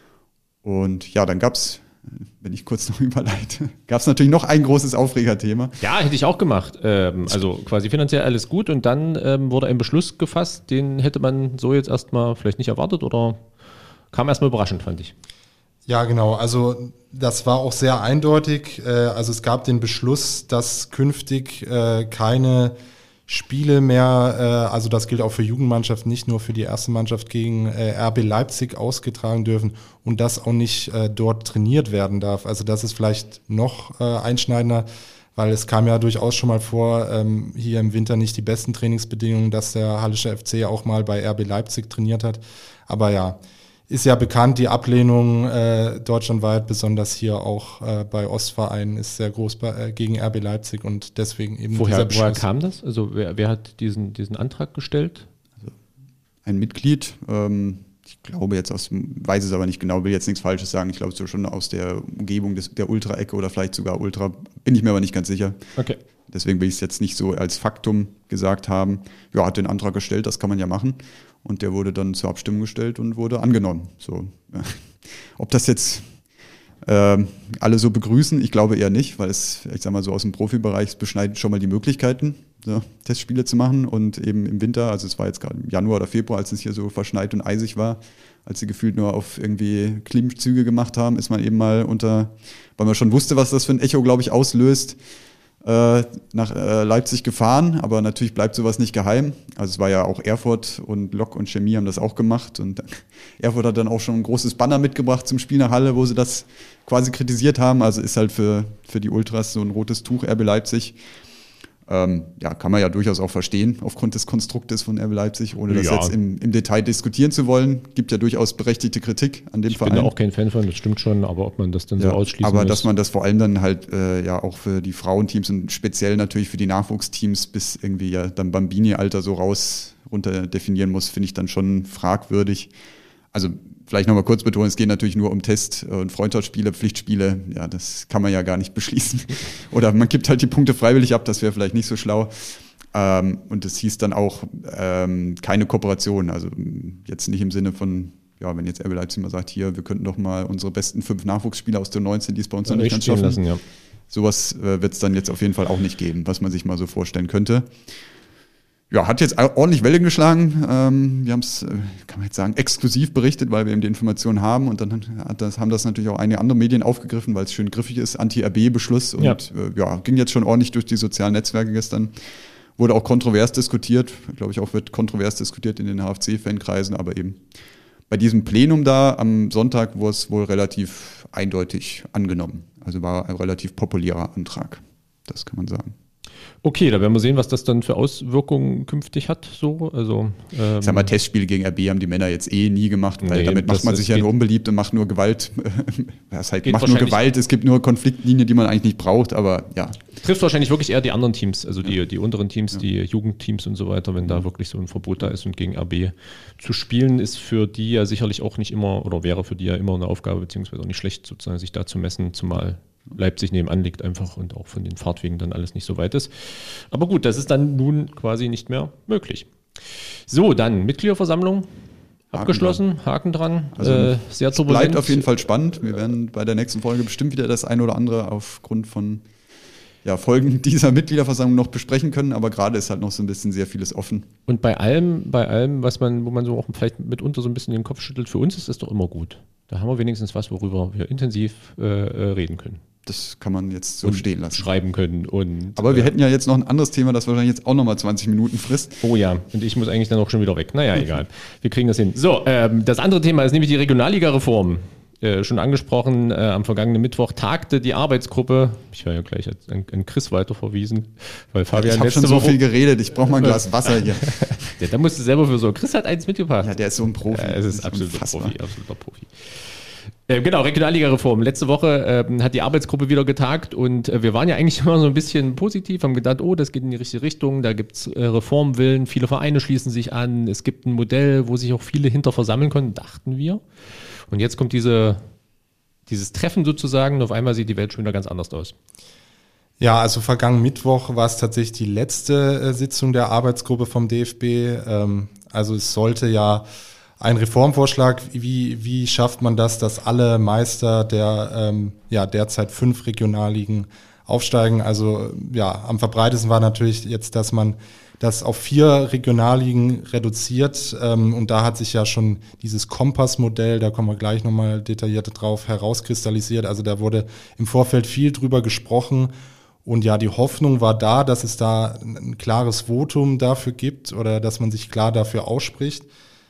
Und ja, dann gab es, wenn ich kurz noch überleite, gab es natürlich noch ein großes Aufregerthema. Ja, hätte ich auch gemacht. Also quasi finanziell alles gut und dann wurde ein Beschluss gefasst, den hätte man so jetzt erstmal vielleicht nicht erwartet oder kam erstmal überraschend, fand ich. Ja, genau. Also das war auch sehr eindeutig. Also es gab den Beschluss, dass künftig keine Spiele mehr, also das gilt auch für Jugendmannschaften, nicht nur für die erste Mannschaft gegen RB Leipzig ausgetragen dürfen und das auch nicht dort trainiert werden darf. Also das ist vielleicht noch einschneidender, weil es kam ja durchaus schon mal vor, hier im Winter nicht die besten Trainingsbedingungen, dass der Hallische FC auch mal bei RB Leipzig trainiert hat. Aber ja, ist ja bekannt, die Ablehnung deutschlandweit, besonders hier auch bei Ostvereinen, ist sehr groß gegen RB Leipzig und deswegen eben dieser Beschluss. Woher kam das? Also wer hat diesen Antrag gestellt? Also ein Mitglied, ich glaube jetzt weiß es aber nicht genau, will jetzt nichts Falsches sagen, ich glaube so schon aus der Umgebung der Ultra-Ecke oder vielleicht sogar Ultra, bin ich mir aber nicht ganz sicher. Okay. Deswegen will ich es jetzt nicht so als Faktum gesagt haben. Ja, hat den Antrag gestellt, das kann man ja machen. Und der wurde dann zur Abstimmung gestellt und wurde angenommen. So, ob das jetzt alle so begrüßen, ich glaube eher nicht, weil es, ich sag mal so aus dem Profibereich, beschneidet schon mal die Möglichkeiten, so, Testspiele zu machen. Und eben im Winter, also es war jetzt gerade im Januar oder Februar, als es hier so verschneit und eisig war, als sie gefühlt nur auf irgendwie Klimmzüge gemacht haben, ist man eben mal weil man schon wusste, was das für ein Echo, glaube ich, auslöst, nach Leipzig gefahren, aber natürlich bleibt sowas nicht geheim. Also es war ja auch Erfurt und Lok und Chemie haben das auch gemacht und Erfurt hat dann auch schon ein großes Banner mitgebracht zum Spiel nach Halle, wo sie das quasi kritisiert haben. Also ist halt für die Ultras so ein rotes Tuch RB Leipzig. Ja, kann man ja durchaus auch verstehen, aufgrund des Konstruktes von RB Leipzig, ohne das jetzt im Detail diskutieren zu wollen. Gibt ja durchaus berechtigte Kritik an dem Verein. Ich bin da auch kein Fan von, das stimmt schon, aber ob man das dann so ausschließen aber dass man das vor allem dann halt ja auch für die Frauenteams und speziell natürlich für die Nachwuchsteams bis irgendwie ja dann Bambini-Alter so runter definieren muss, finde ich dann schon fragwürdig. Also vielleicht nochmal kurz betonen, es geht natürlich nur um Test- und Freundschaftsspiele, Pflichtspiele. Ja, das kann man ja gar nicht beschließen. Oder man gibt halt die Punkte freiwillig ab, das wäre vielleicht nicht so schlau. Und das hieß dann auch keine Kooperation. Also jetzt nicht im Sinne von, ja, wenn jetzt RB Leipzig mal sagt, hier, wir könnten doch mal unsere besten 5 Nachwuchsspieler aus der 19, die es bei uns noch nicht ganz schaffen. Lassen, ja. Sowas wird es dann jetzt auf jeden Fall auch nicht geben, was man sich mal so vorstellen könnte. Ja, hat jetzt ordentlich Welle geschlagen. Wir haben es, kann man jetzt sagen, exklusiv berichtet, weil wir eben die Informationen haben. Und dann haben das natürlich auch einige andere Medien aufgegriffen, weil es schön griffig ist. Anti-RB-Beschluss. Und ging jetzt schon ordentlich durch die sozialen Netzwerke gestern. Wurde auch kontrovers diskutiert. Glaube ich auch, wird kontrovers diskutiert in den HFC-Fankreisen. Aber eben bei diesem Plenum da am Sonntag wurde es wohl relativ eindeutig angenommen. Also war ein relativ populärer Antrag. Das kann man sagen. Okay, da werden wir sehen, was das dann für Auswirkungen künftig hat. So. Also, ich sag mal, Testspiele gegen RB haben die Männer jetzt nie gemacht, weil damit macht man sich ja nur unbeliebt und macht nur Gewalt. Macht nur Gewalt, es gibt nur Konfliktlinien, die man eigentlich nicht braucht, aber ja. Trifft wahrscheinlich wirklich eher die anderen Teams, also die unteren Teams, die Jugendteams und so weiter, wenn da wirklich so ein Verbot da ist und gegen RB zu spielen, ist für die ja sicherlich auch nicht immer, oder wäre für die ja immer eine Aufgabe, beziehungsweise auch nicht schlecht, sozusagen sich da zu messen, zumal Leipzig nebenan liegt einfach und auch von den Fahrtwegen dann alles nicht so weit ist. Aber gut, das ist dann nun quasi nicht mehr möglich. So, dann Mitgliederversammlung abgeschlossen, Haken dran. Also sehr turbulent. Bleibt auf jeden Fall spannend. Wir werden bei der nächsten Folge bestimmt wieder das ein oder andere aufgrund von Folgen dieser Mitgliederversammlung noch besprechen können, aber gerade ist halt noch so ein bisschen sehr vieles offen. Und bei allem, wo man so auch vielleicht mitunter so ein bisschen den Kopf schüttelt, für uns ist das doch immer gut. Da haben wir wenigstens was, worüber wir intensiv reden können. Das kann man jetzt so stehen lassen. Schreiben können. Aber wir hätten ja jetzt noch ein anderes Thema, das wahrscheinlich jetzt auch nochmal 20 Minuten frisst. Oh ja, und ich muss eigentlich dann auch schon wieder weg. Naja, egal. Wir kriegen das hin. So, das andere Thema ist nämlich die Regionalliga-Reform. Schon angesprochen, am vergangenen Mittwoch tagte die Arbeitsgruppe. Ich war ja gleich an Chris weiterverwiesen, weil Fabian ich habe schon so viel geredet, ich brauche mal ein Glas Wasser hier. Ja, da musst du selber für so. Chris hat eins mitgebracht. Ja, der ist so ein Profi. Es ist absoluter Profi. Genau, Regionalliga-Reform. Letzte Woche hat die Arbeitsgruppe wieder getagt und wir waren ja eigentlich immer so ein bisschen positiv, haben gedacht, oh, das geht in die richtige Richtung, da gibt es Reformwillen, viele Vereine schließen sich an, es gibt ein Modell, wo sich auch viele hinter versammeln können, dachten wir. Und jetzt kommt dieses Treffen sozusagen und auf einmal sieht die Welt schon wieder ganz anders aus. Ja, also vergangenen Mittwoch war es tatsächlich die letzte Sitzung der Arbeitsgruppe vom DFB. Also es sollte ja ein Reformvorschlag, wie schafft man das, dass alle Meister der derzeit 5 Regionalligen aufsteigen. Also ja, am verbreitetsten war natürlich jetzt, dass man das auf 4 Regionalligen reduziert. Und da hat sich ja schon dieses Kompassmodell, da kommen wir gleich nochmal detailliert drauf, herauskristallisiert. Also da wurde im Vorfeld viel drüber gesprochen. Und ja, die Hoffnung war da, dass es da ein klares Votum dafür gibt oder dass man sich klar dafür ausspricht.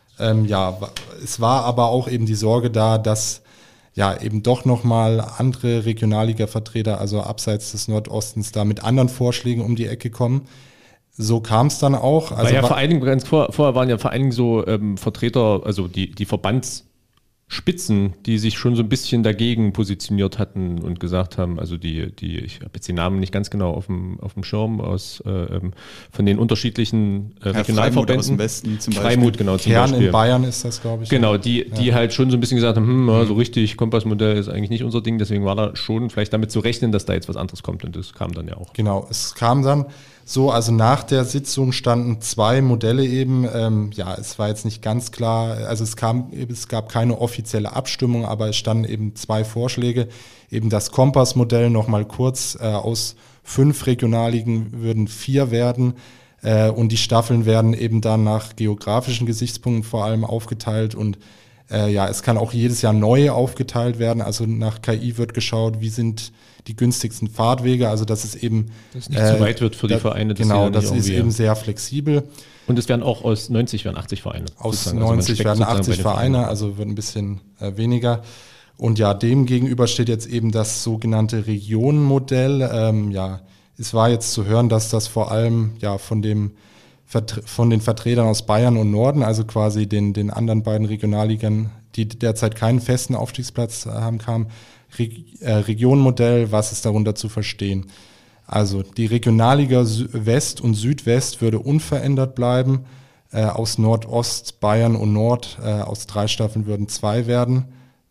Es war aber auch eben die Sorge da, dass ja eben doch nochmal andere Regionalliga-Vertreter, also abseits des Nordostens, da mit anderen Vorschlägen um die Ecke kommen. So kam es dann auch. Also vorher waren ja vor allen Dingen so Vertreter, also die Verbandsspitzen, die sich schon so ein bisschen dagegen positioniert hatten und gesagt haben, also ich habe jetzt die Namen nicht ganz genau auf dem Schirm von den unterschiedlichen Regionalverbänden. Aus dem Westen zum Beispiel. Freimut, genau, zum Kern Beispiel. In Bayern ist das, glaube ich. Genau, die halt schon so ein bisschen gesagt haben, so richtig, Kompassmodell ist eigentlich nicht unser Ding, deswegen war da schon vielleicht damit zu rechnen, dass da jetzt was anderes kommt und das kam dann ja auch. Genau, es kam dann so, also nach der Sitzung standen 2 Modelle eben, es war jetzt nicht ganz klar, also es gab keine offizielle Abstimmung, aber es standen eben 2 Vorschläge, eben das Kompassmodell nochmal kurz, aus 5 Regionalligen würden 4 werden und die Staffeln werden eben dann nach geografischen Gesichtspunkten vor allem aufgeteilt und es kann auch jedes Jahr neu aufgeteilt werden, also nach KI wird geschaut, wie sind die günstigsten Fahrtwege, also dass es eben dass es nicht zu weit wird für die Vereine. Genau, das ist eben sehr flexibel. Und es werden auch aus 90 werden 80 Vereine. Aus 90 werden 80 Vereine, also wird ein bisschen weniger. Und ja, dem gegenüber steht jetzt eben das sogenannte Regionenmodell. Es war jetzt zu hören, dass das vor allem von den Vertretern aus Bayern und Norden, also quasi den anderen beiden Regionalligern, die derzeit keinen festen Aufstiegsplatz haben, kam. Regionenmodell, was ist darunter zu verstehen? Also die Regionalliga West und Südwest würde unverändert bleiben. aus Nordost, Bayern und Nord, aus 3 Staffeln würden 2 werden.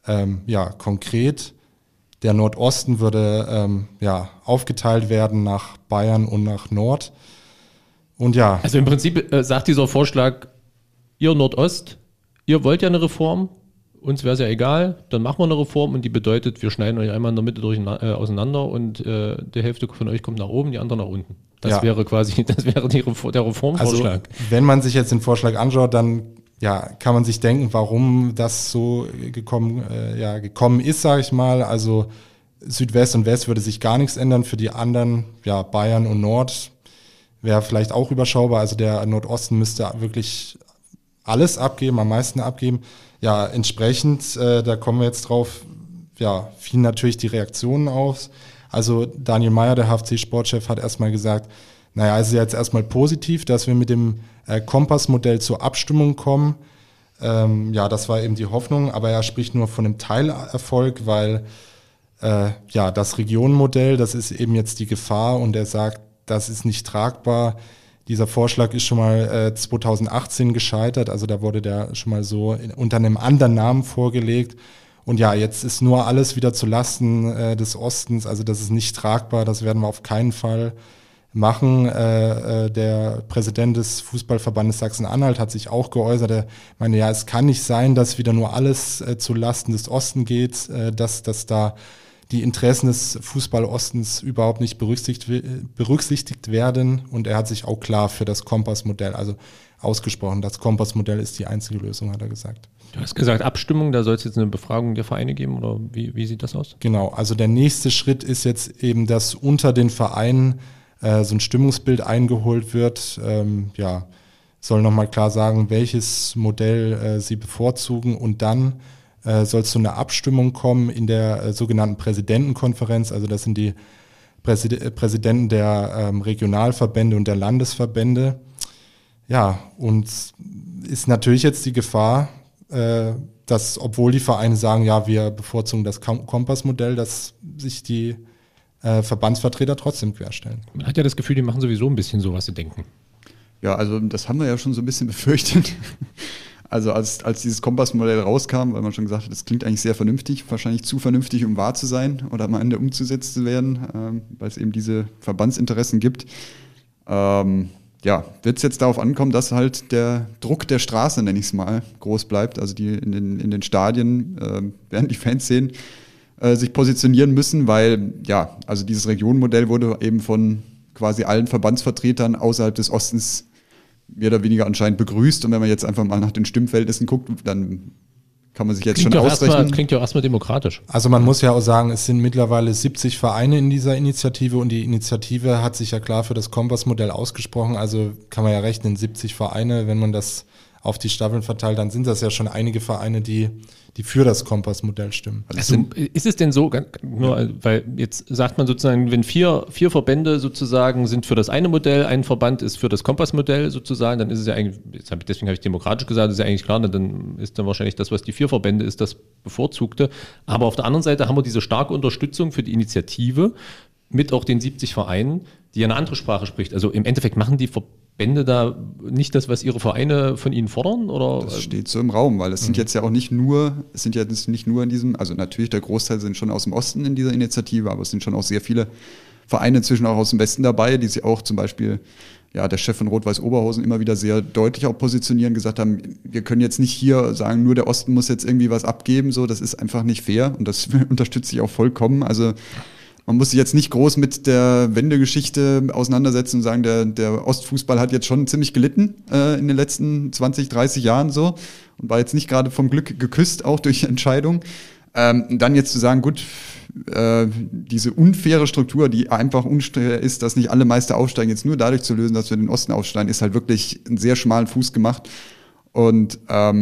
Konkret, der Nordosten würde aufgeteilt werden nach Bayern und nach Nord. Und ja. Also im Prinzip sagt dieser Vorschlag, ihr Nordost, ihr wollt ja eine Reform, uns wäre es ja egal, dann machen wir eine Reform und die bedeutet, wir schneiden euch einmal in der Mitte auseinander und die Hälfte von euch kommt nach oben, die andere nach unten. Das wäre quasi, der Reformvorschlag. Also, wenn man sich jetzt den Vorschlag anschaut, dann kann man sich denken, warum das so gekommen ist, sage ich mal. Also Südwest und West würde sich gar nichts ändern. Für die anderen, Bayern und Nord, wäre vielleicht auch überschaubar. Also der Nordosten müsste wirklich alles abgeben, am meisten abgeben. Ja, entsprechend, da kommen wir jetzt drauf, fielen natürlich die Reaktionen auf. Also Daniel Meyer, der HFC-Sportchef, hat erstmal gesagt, es ist jetzt erstmal positiv, dass wir mit dem Kompassmodell zur Abstimmung kommen. Das war eben die Hoffnung, aber er spricht nur von einem Teilerfolg, weil das Regionenmodell, das ist eben jetzt die Gefahr und er sagt, das ist nicht tragbar. Dieser Vorschlag ist schon mal 2018 gescheitert, also da wurde der schon mal so unter einem anderen Namen vorgelegt. Und jetzt ist nur alles wieder zu Lasten des Ostens, also das ist nicht tragbar, das werden wir auf keinen Fall machen. Der Präsident des Fußballverbandes Sachsen-Anhalt hat sich auch geäußert, er meinte, es kann nicht sein, dass wieder nur alles zu Lasten des Ostens geht, dass da die Interessen des Fußball-Ostens überhaupt nicht berücksichtigt werden. Und er hat sich auch klar für das Kompassmodell, also ausgesprochen, das Kompassmodell ist die einzige Lösung, hat er gesagt. Du hast gesagt Abstimmung, da soll es jetzt eine Befragung der Vereine geben oder wie sieht das aus? Genau, also der nächste Schritt ist jetzt eben, dass unter den Vereinen so ein Stimmungsbild eingeholt wird. Soll nochmal klar sagen, welches Modell sie bevorzugen und dann soll es zu einer Abstimmung kommen in der sogenannten Präsidentenkonferenz. Also das sind die Präsidenten der Regionalverbände und der Landesverbände. Ja, und ist natürlich jetzt die Gefahr, dass, obwohl die Vereine sagen, wir bevorzugen das Kompassmodell, dass sich die Verbandsvertreter trotzdem querstellen. Man hat ja das Gefühl, die machen sowieso ein bisschen so, was sie denken. Ja, also das haben wir ja schon so ein bisschen befürchtet. Also als dieses Kompassmodell rauskam, weil man schon gesagt hat, das klingt eigentlich sehr vernünftig, wahrscheinlich zu vernünftig, um wahr zu sein oder am Ende umzusetzt zu werden, weil es eben diese Verbandsinteressen gibt. Wird es jetzt darauf ankommen, dass halt der Druck der Straße, nenne ich es mal, groß bleibt. Also die in den Stadien werden die Fanszenen sich positionieren müssen, weil also dieses Regionenmodell wurde eben von quasi allen Verbandsvertretern außerhalb des Ostens mehr oder weniger anscheinend begrüßt. Und wenn man jetzt einfach mal nach den Stimmverhältnissen guckt, dann kann man sich jetzt schon ausrechnen. Klingt ja auch erstmal demokratisch. Also man muss ja auch sagen, es sind mittlerweile 70 Vereine in dieser Initiative und die Initiative hat sich ja klar für das Kompassmodell ausgesprochen. Also kann man ja rechnen, 70 Vereine, wenn man das auf die Staffeln verteilt, dann sind das ja schon einige Vereine, die für das Kompassmodell stimmen. Also ist es denn so, weil jetzt sagt man sozusagen, wenn vier Verbände sozusagen sind für das eine Modell, ein Verband ist für das Kompassmodell sozusagen, dann ist es ja eigentlich, deswegen habe ich demokratisch gesagt, ist ja eigentlich klar, dann ist dann wahrscheinlich das, was die 4 Verbände ist, das Bevorzugte. Aber auf der anderen Seite haben wir diese starke Unterstützung für die Initiative mit auch den 70 Vereinen, die ja eine andere Sprache spricht. Also im Endeffekt machen die Verbände da nicht das, was ihre Vereine von ihnen fordern? Oder? Das steht so im Raum, weil es sind jetzt ja auch nicht nur in diesem, also natürlich der Großteil sind schon aus dem Osten in dieser Initiative, aber es sind schon auch sehr viele Vereine inzwischen auch aus dem Westen dabei, die sich auch zum Beispiel, der Chef von Rot-Weiß Oberhausen immer wieder sehr deutlich auch positionieren, gesagt haben, wir können jetzt nicht hier sagen, nur der Osten muss jetzt irgendwie was abgeben, so, das ist einfach nicht fair und das unterstütze ich auch vollkommen, also man muss sich jetzt nicht groß mit der Wendegeschichte auseinandersetzen und sagen, der Ostfußball hat jetzt schon ziemlich gelitten in den letzten 20, 30 Jahren so und war jetzt nicht gerade vom Glück geküsst, auch durch Entscheidung. Dann jetzt zu sagen, gut, diese unfaire Struktur, die einfach unfair ist, dass nicht alle Meister aufsteigen, jetzt nur dadurch zu lösen, dass wir den Osten aufsteigen, ist halt wirklich einen sehr schmalen Fuß gemacht. Und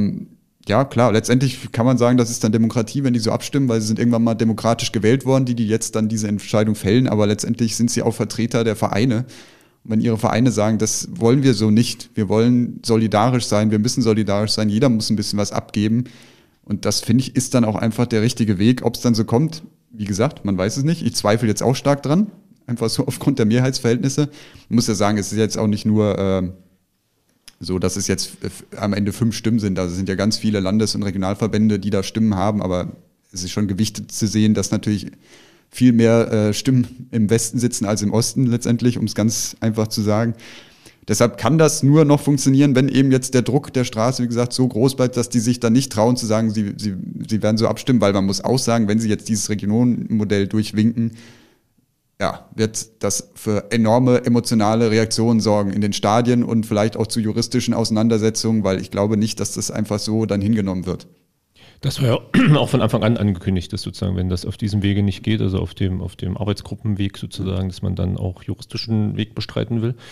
klar, letztendlich kann man sagen, das ist dann Demokratie, wenn die so abstimmen, weil sie sind irgendwann mal demokratisch gewählt worden, die jetzt dann diese Entscheidung fällen, aber letztendlich sind sie auch Vertreter der Vereine. Und wenn ihre Vereine sagen, das wollen wir so nicht, wir wollen solidarisch sein, wir müssen solidarisch sein, jeder muss ein bisschen was abgeben und das, finde ich, ist dann auch einfach der richtige Weg. Ob es dann so kommt, wie gesagt, man weiß es nicht, ich zweifle jetzt auch stark dran, einfach so aufgrund der Mehrheitsverhältnisse. Ich muss ja sagen, es ist jetzt auch nicht nur so, dass es jetzt am Ende 5 Stimmen sind. Also es sind ja ganz viele Landes- und Regionalverbände, die da Stimmen haben, aber es ist schon gewichtet zu sehen, dass natürlich viel mehr Stimmen im Westen sitzen als im Osten letztendlich, um es ganz einfach zu sagen. Deshalb kann das nur noch funktionieren, wenn eben jetzt der Druck der Straße, wie gesagt, so groß bleibt, dass die sich dann nicht trauen zu sagen, sie werden so abstimmen, weil man muss auch sagen, wenn sie jetzt dieses Regionenmodell durchwinken, ja, wird das für enorme emotionale Reaktionen sorgen in den Stadien und vielleicht auch zu juristischen Auseinandersetzungen, weil ich glaube nicht, dass das einfach so dann hingenommen wird. Das war ja auch von Anfang an angekündigt, dass sozusagen, wenn das auf diesem Wege nicht geht, also auf dem Arbeitsgruppenweg sozusagen, dass man dann auch juristischen Weg bestreiten will.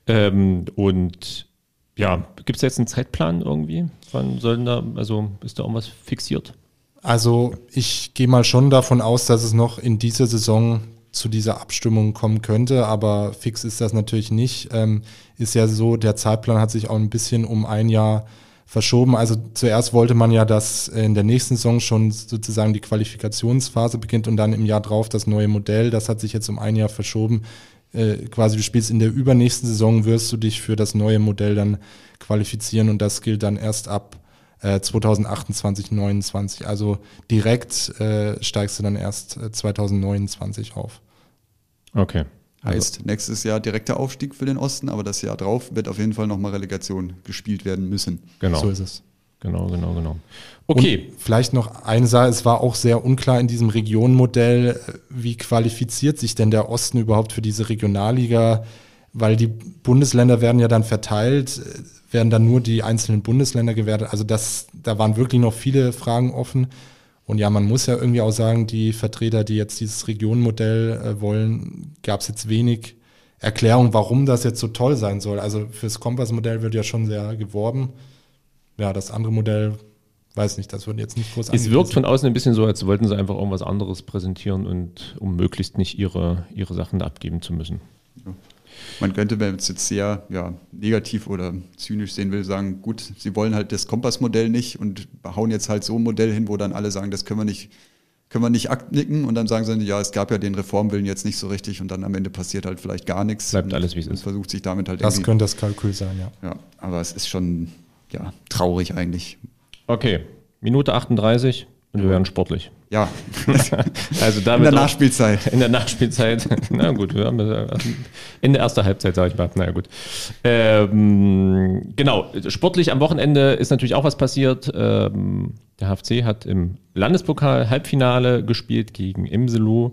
Und ja, gibt es jetzt einen Zeitplan irgendwie? Wann sollen da, also ist da irgendwas fixiert? Also ich gehe mal schon davon aus, dass es noch in dieser Saison zu dieser Abstimmung kommen könnte, aber fix ist das natürlich nicht. Ist ja so, der Zeitplan hat sich auch ein bisschen um ein Jahr verschoben. Also zuerst wollte man ja, dass in der nächsten Saison schon sozusagen die Qualifikationsphase beginnt und dann im Jahr drauf das neue Modell. Das hat sich jetzt um ein Jahr verschoben. Quasi du spielst in der übernächsten Saison, wirst du dich für das neue Modell dann qualifizieren und das gilt dann erst ab 2028, 29. Also direkt steigst du dann erst 2029 auf. Okay. Heißt, nächstes Jahr direkter Aufstieg für den Osten, aber das Jahr drauf wird auf jeden Fall nochmal Relegation gespielt werden müssen. Genau. So ist es. Genau. Okay. Und vielleicht noch eine Sache, es war auch sehr unklar in diesem Regionenmodell, wie qualifiziert sich denn der Osten überhaupt für diese Regionalliga, weil die Bundesländer werden ja dann verteilt, werden dann nur die einzelnen Bundesländer gewertet. Also da waren wirklich noch viele Fragen offen. Und ja, man muss ja irgendwie auch sagen, die Vertreter, die jetzt dieses Regionenmodell wollen, gab es jetzt wenig Erklärung, warum das jetzt so toll sein soll. Also fürs Kompassmodell wird ja schon sehr geworben. Ja, das andere Modell, weiß nicht, das wird jetzt nicht groß Es wirkt von außen ein bisschen so, als wollten sie einfach irgendwas anderes präsentieren und um möglichst nicht ihre Sachen da abgeben zu müssen. Ja. Man könnte, wenn man es jetzt sehr negativ oder zynisch sehen will, sagen, gut, sie wollen halt das Kompassmodell nicht und hauen jetzt halt so ein Modell hin, wo dann alle sagen, das können wir nicht abnicken und dann sagen sie, ja, es gab ja den Reformwillen jetzt nicht so richtig und dann am Ende passiert halt vielleicht gar nichts. Bleibt alles, wie es ist. Versucht sich damit halt das könnte das Kalkül sein, ja. Ja, aber es ist schon, traurig eigentlich. Okay, Minute 38 und wir werden sportlich. Ja, also damit in der Nachspielzeit. In der Nachspielzeit. Na gut, wir haben in der ersten Halbzeit, sage ich mal. Na gut. Genau, sportlich am Wochenende ist natürlich auch was passiert. Der HFC hat im Landespokal Halbfinale gespielt gegen Imselo.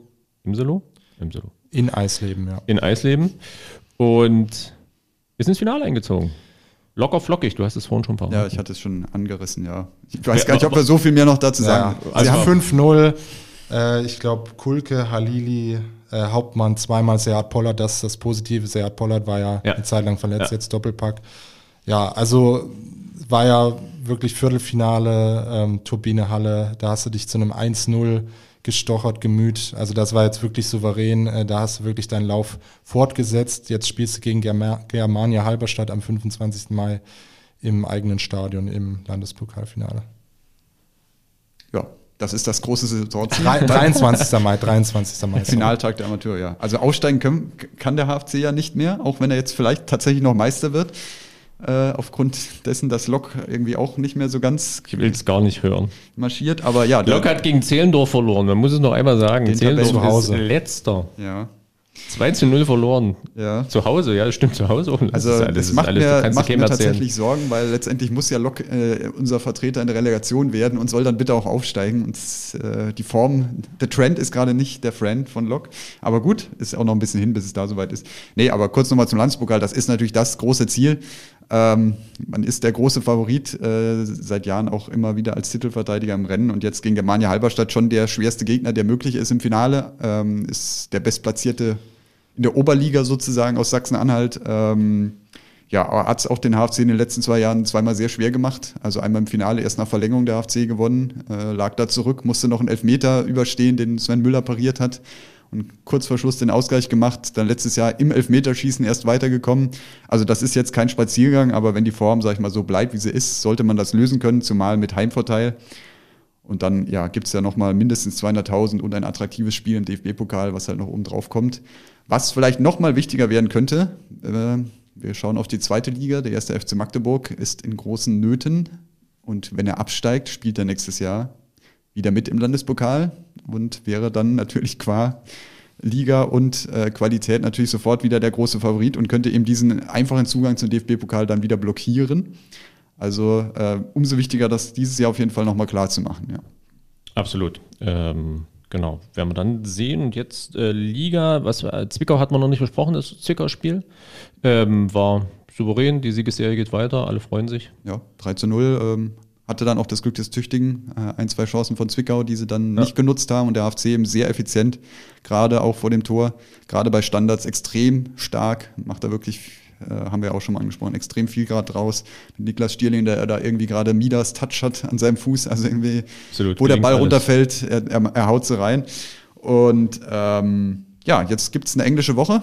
In Eisleben, ja. In Eisleben. Und ist ins Finale eingezogen. Locker flockig, du hast es vorhin schon verraten. Ja, ich hatte es schon angerissen, ja. Ich weiß gar nicht, ob wir so viel mehr noch dazu sagen. Ja, also 5-0, ich glaube Kulke, Halili, Hauptmann, zweimal Sead Pollard, das ist das Positive. Sead Pollard war ja eine Zeit lang verletzt, jetzt Doppelpack. Ja, also war ja wirklich Viertelfinale, Turbine Halle, da hast du dich zu einem 1-0 gestochert, gemüht. Also das war jetzt wirklich souverän. Da hast du wirklich deinen Lauf fortgesetzt. Jetzt spielst du gegen Germania Halberstadt am 25. Mai im eigenen Stadion im Landespokalfinale. Ja, das ist das große Saisonziel. 23. Mai. Finaltag der Amateure, ja. Also aussteigen kann der HFC ja nicht mehr, auch wenn er jetzt vielleicht tatsächlich noch Meister wird. Aufgrund dessen, dass Lok irgendwie auch nicht mehr so ganz... Ich will es gar nicht hören. ...marschiert, aber ja... Lok hat gegen Zehlendorf verloren, man muss es noch einmal sagen. Zehlendorf zu Hause. Ist letzter. Ja. 2-0 verloren. Ja. Zu Hause, ja, das stimmt, zu Hause. Das macht mir tatsächlich Sorgen, weil letztendlich muss ja Lok unser Vertreter in der Relegation werden und soll dann bitte auch aufsteigen. Und die Form, der Trend ist gerade nicht der Friend von Lok. Aber gut, ist auch noch ein bisschen hin, bis es da soweit ist. Nee, aber kurz nochmal zum Landespokal, das ist natürlich das große Ziel. Man ist der große Favorit, seit Jahren auch immer wieder als Titelverteidiger im Rennen und jetzt gegen Germania Halberstadt schon der schwerste Gegner, der möglich ist im Finale. Ist der Bestplatzierte in der Oberliga sozusagen aus Sachsen-Anhalt. Aber hat es auch den HFC in den letzten 2 Jahren zweimal sehr schwer gemacht. Also einmal im Finale erst nach Verlängerung der HFC gewonnen, lag da zurück, musste noch einen Elfmeter überstehen, den Sven Müller pariert hat. Und kurz vor Schluss den Ausgleich gemacht, dann letztes Jahr im Elfmeterschießen erst weitergekommen. Also das ist jetzt kein Spaziergang, aber wenn die Form, sag ich mal, so bleibt, wie sie ist, sollte man das lösen können, zumal mit Heimvorteil. Und dann gibt es ja nochmal mindestens 200.000 und ein attraktives Spiel im DFB-Pokal, was halt noch oben drauf kommt. Was vielleicht nochmal wichtiger werden könnte, wir schauen auf die zweite Liga. Der erste FC Magdeburg ist in großen Nöten. Und wenn er absteigt, spielt er nächstes Jahr wieder mit im Landespokal und wäre dann natürlich qua Liga und Qualität natürlich sofort wieder der große Favorit und könnte eben diesen einfachen Zugang zum DFB-Pokal dann wieder blockieren. Also umso wichtiger, das dieses Jahr auf jeden Fall nochmal klar zu machen. Ja. Absolut. Genau, werden wir dann sehen. Und jetzt Liga, Zwickau hat man noch nicht besprochen, das Zwickau-Spiel. War souverän, die Siegesserie geht weiter, alle freuen sich. Ja, 3:0. Hatte dann auch das Glück des Tüchtigen, 1-2 Chancen von Zwickau, die sie dann nicht genutzt haben. Und der HFC eben sehr effizient, gerade auch vor dem Tor, gerade bei Standards extrem stark, macht da wirklich, haben wir auch schon mal angesprochen, extrem viel gerade raus. Niklas Stierling, der da irgendwie gerade Midas Touch hat an seinem Fuß, also irgendwie, absolut, wo der Ball runterfällt, er haut sie rein. Und jetzt gibt's eine englische Woche.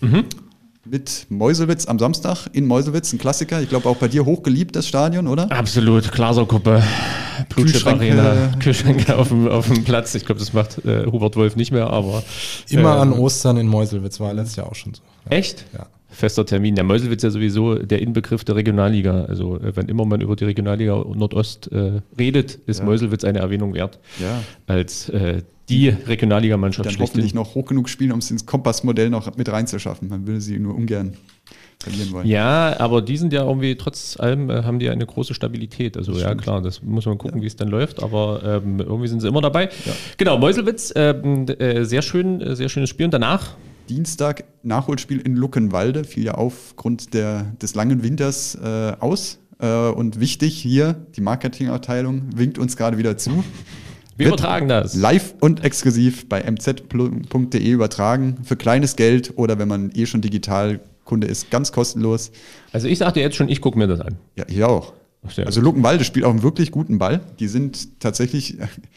Mit Meuselwitz am Samstag in Meuselwitz, ein Klassiker. Ich glaube auch bei dir hochgeliebt, das Stadion, oder? Absolut, Glaserkuppe, Blutschrift-Arena, Kühlschränke auf dem Platz. Ich glaube, das macht Hubert Wolf nicht mehr, aber... Immer an Ostern in Meuselwitz, war letztes Jahr auch schon so. Ja. Echt? Ja. Fester Termin. Der Meuselwitz ist ja sowieso der Inbegriff der Regionalliga. Also wenn immer man über die Regionalliga Nordost redet, ist Meuselwitz eine Erwähnung wert. Ja. Als die Regionalligamannschaft schlechthin. Dann hoffentlich noch hoch genug spielen, um es ins Kompassmodell noch mit reinzuschaffen. Man will sie nur ungern verlieren wollen. Ja, aber die sind ja irgendwie, trotz allem, haben die eine große Stabilität. Also ja, klar, das muss man gucken, wie es dann läuft, aber irgendwie sind sie immer dabei. Ja. Genau, Meuselwitz, sehr schönes Spiel. Und danach? Dienstag Nachholspiel in Luckenwalde, fiel ja aufgrund des langen Winters aus. Und wichtig hier, die Marketingabteilung winkt uns gerade wieder zu. Wir übertragen das. Live und exklusiv bei mz.de übertragen. Für kleines Geld oder wenn man schon Digitalkunde ist, ganz kostenlos. Also ich sagte jetzt schon, ich gucke mir das an. Ja, ich auch. Also Luckenwalde spielt auch einen wirklich guten Ball. Die sind tatsächlich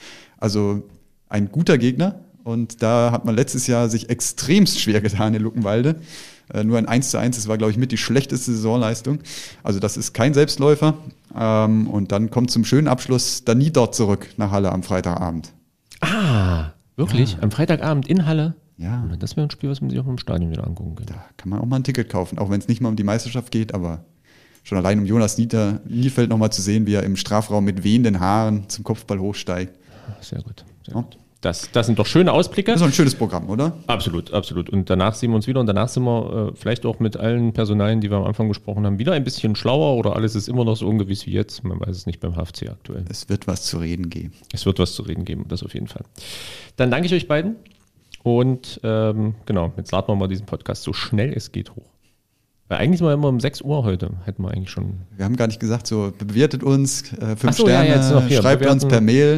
ein guter Gegner. Und da hat man letztes Jahr sich extremst schwer getan in Luckenwalde. Nur ein 1:1, das war, glaube ich, mit die schlechteste Saisonleistung. Also das ist kein Selbstläufer. Und dann kommt zum schönen Abschluss Dani dort zurück nach Halle am Freitagabend. Ah, wirklich? Ja. Am Freitagabend in Halle? Ja. Das wäre ein Spiel, was man sich auch im Stadion wieder angucken könnte. Da kann man auch mal ein Ticket kaufen, auch wenn es nicht mal um die Meisterschaft geht, aber schon allein um Jonas Niefeld nochmal zu sehen, wie er im Strafraum mit wehenden Haaren zum Kopfball hochsteigt. Sehr gut, sehr gut. Das sind doch schöne Ausblicke. Das ist ein schönes Programm, oder? Absolut, absolut. Und danach sehen wir uns wieder und danach sind wir vielleicht auch mit allen Personalien, die wir am Anfang gesprochen haben, wieder ein bisschen schlauer oder alles ist immer noch so ungewiss wie jetzt. Man weiß es nicht beim HFC aktuell. Es wird was zu reden geben. Es wird was zu reden geben, das auf jeden Fall. Dann danke ich euch beiden und jetzt laden wir mal diesen Podcast so schnell es geht hoch. Weil eigentlich sind wir immer um 6 Uhr heute, hätten wir eigentlich schon. Wir haben gar nicht gesagt, so bewertet uns, 5 Sterne, ja, schreibt bewerten. Uns per Mail,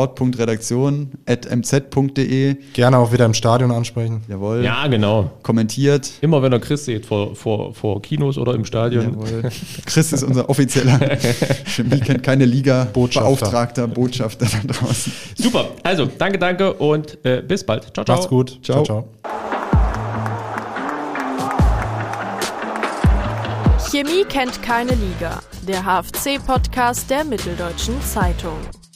sport.redaktion@mz.de. Gerne auch wieder im Stadion ansprechen. Jawohl. Ja, genau. Kommentiert. Immer wenn ihr Chris seht, vor Kinos oder im Stadion. Jawohl. Chris ist unser offizieller Chemie kennt keine Liga Beauftragter, Botschafter da draußen. Super, also danke und bis bald. Ciao, ciao. Macht's gut. Ciao, ciao. Chemie kennt keine Liga. Der HFC-Podcast der Mitteldeutschen Zeitung.